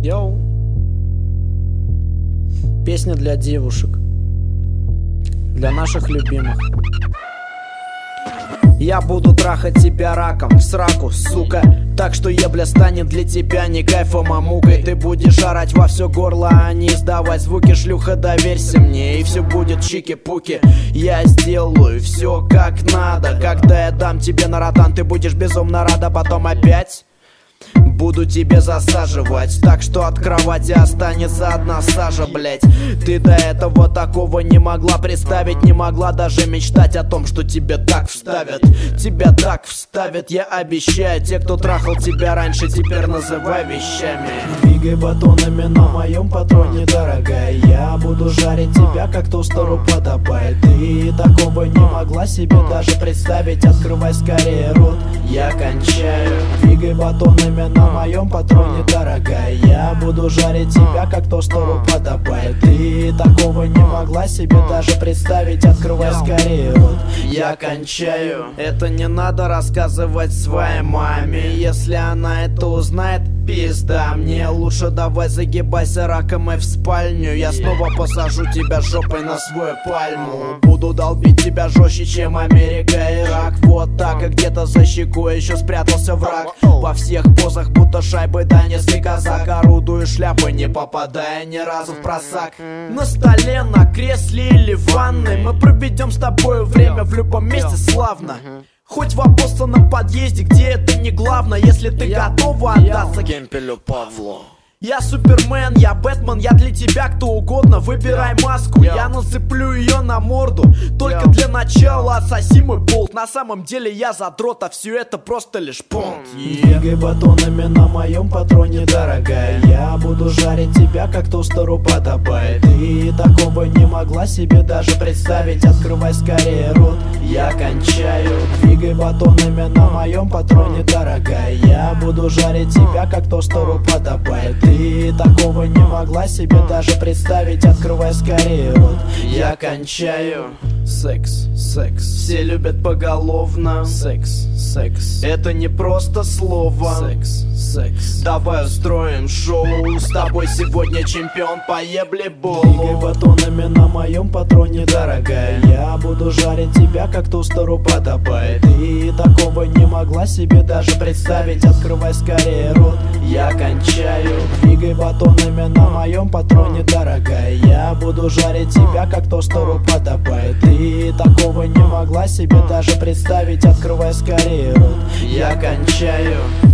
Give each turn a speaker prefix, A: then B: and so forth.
A: Йоу. Песня для девушек, для наших любимых. Я буду трахать тебя раком в сраку, сука. Так что ебля станет для тебя не кайфом, а мукой. Ты будешь орать во все горло, а не издавать звуки. Шлюха, доверься мне, и все будет чики-пуки. Я сделаю все как надо. Когда я дам тебе на ротан, ты будешь безумно рада. Потом опять буду тебе засаживать, так что от кровати останется одна сажа, блять. Ты до этого такого не могла представить, не могла даже мечтать о том, что тебе так вставят. Тебя так вставят, я обещаю. Те, кто трахал тебя раньше, теперь называй вещами. Двигай батонами на моем патроне, дорогая. Я буду жарить тебя, как тостеру подобает. Ты такого не могла себе даже представить. Открывай скорее рот, я кончаю. Двигай батонами на моем патроне, дорогая. Я буду жарить тебя, как тостеру подобает. Ты такого не могла себе даже представить. Открывай скорее рот, я кончаю. Это не надо рассказывать своей маме. Если она это узнает, пизда. Мне лучше давай загибайся раком и в спальню. Я снова посажу тебя жопой на свою пальму. Буду долбить тебя жестче, чем Америка и Ирак. Вот так, и где-то за щекой еще спрятался враг. Во всех позах, будто шайбы донецкий казак. Орудую шляпой, не попадая ни разу в просак. На столе, на кресле или в ванной мы проведем с тобой время в любом месте славно. Хоть в обоссанном подъезде, где это не главное. Если ты готова отдаться Гемпелю Павлу. Я Супермен, я Бэтмен, я для тебя кто угодно. Выбирай маску, я нацеплю ее на морду. Только для начала отсоси мой болт. На самом деле я задрот, а все это просто лишь понт. Двигай батонами на моем патроне, дорогая. Я буду жарить тебя, как тостеру подобает. Ты такого не могла себе даже представить. Открывай скорее рот, я кончаю. Двигай батонами на моем патроне, дорогая. Я буду жарить тебя, как тостеру подобает. Ты такого не могла себе даже представить. Открывай скорее рот, я кончаю. Секс, секс, все любят поголовно. Секс, секс, это не просто слово. Секс, секс, давай устроим шоу. С тобой сегодня чемпион по ебле-болу. Двигай батонами на моем патроне, дорогая. Я буду жарить тебя, как тостеру подобает. Ты такого не могла себе даже представить. Открывай скорее рот, я кончаю. Двигай батонами на моем патроне, дорогая. Я буду жарить тебя, как тостеру подобает. Ты такого не могла себе даже представить. Открывай скорее рот, я кончаю.